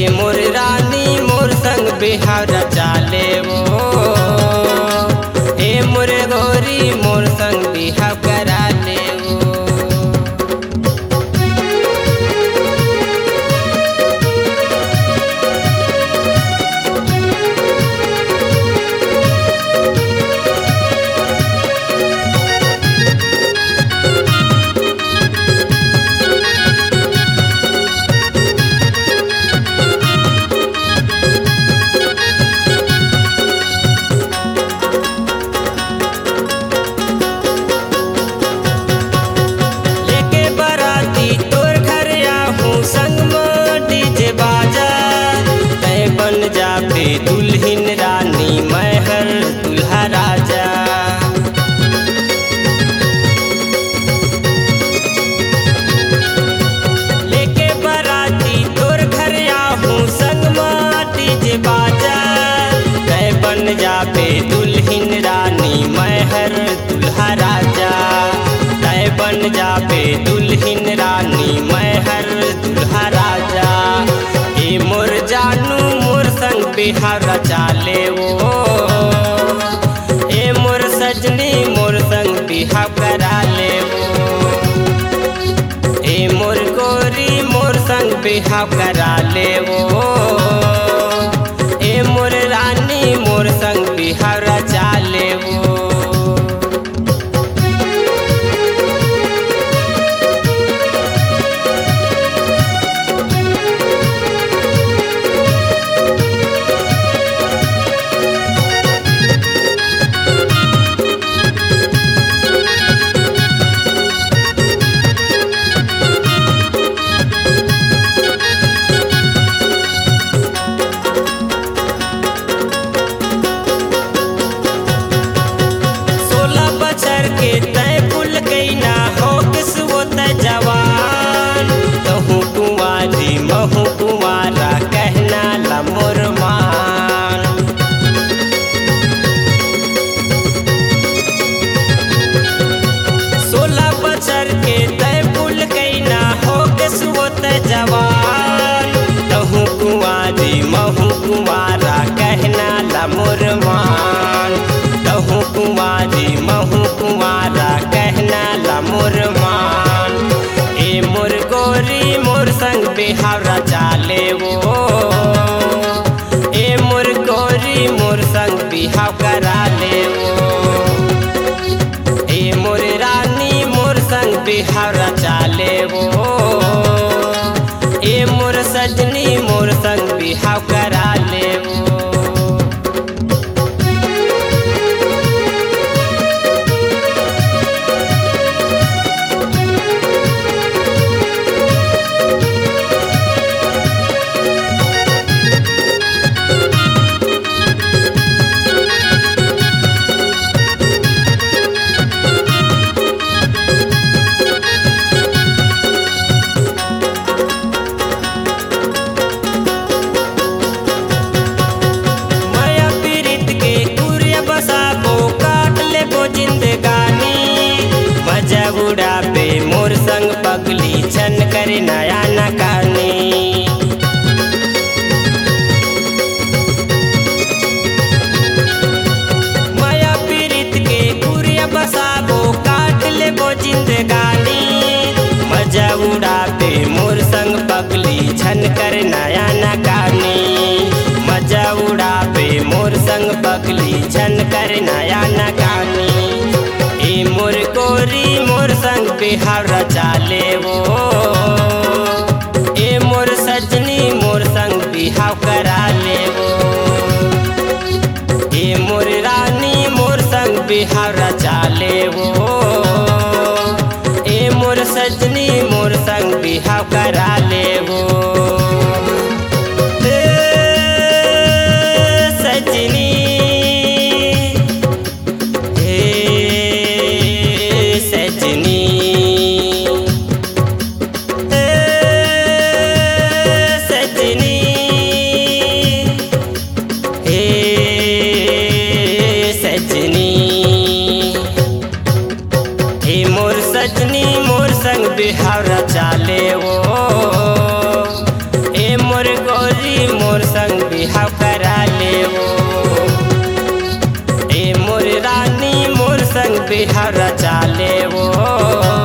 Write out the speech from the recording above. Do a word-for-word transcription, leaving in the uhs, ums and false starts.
मोर रानी मोर संग बिहार चाले वो ए मोर गोरी मोर संग बिहार करा ले वो। जाबे दुल्हन रानी महर दुल्हा राजा। लेके बराती तोर घर आहूँ संग डीजे बाजा। तय बन जाबे दुल्हन रानी महर दुल्हा राजा। तय बन जाबे दुल्हन रानी महर दुल्हा राजा। ए मोर जानू संग बिहार चाले वो ए मोर सजनी मोर संग बिहार करा ले वो। ए मोर गोरी मोर संग बिहार करा ले वो ए मोर रानी मोर संग बिहार चाले वो। महू कुमारा कहना ला मोर मान। सोलह बछर के तय पुल कैना हो के सुवत जवान। तहू कुआरी महू कुमारा कहना ला मोर मान। तहू कुआरी महू कुमारा कहना ला मोर मान। ए मोर गोरी मोर संग बिहार चाले वो ए मोर गोरी मोर संग बिहार करा ले वो। ए मोर रानी मोर संग बिहार चाले वो ए मोर सजनी मोर संग बिहार करा ले वो। बुढ़ापे मोर संग पगली छन करे नया नकानी। माया पीड़ित के कुरिया बसाबो काट ले बो जिंदगानी। मजा उड़ापे मोर संग पगली छन करे नया नकानी। मजा उड़ापे मोर संग पगली छन करे नया नकानी। ए मोर गोरी मोर संग बिहार चाले वो ए मोर सजनी मोर संग बिहार करा ले वो। ए मोर रानी मोर संग बिहार चाले वो ए मोर सजनी मोर संग बिहार करा ले वो। सजनी सजनी गोरी मोर संग बिहाव करा ले वो। ए मोर रानी मोर संग बिहाव रचा ले वो।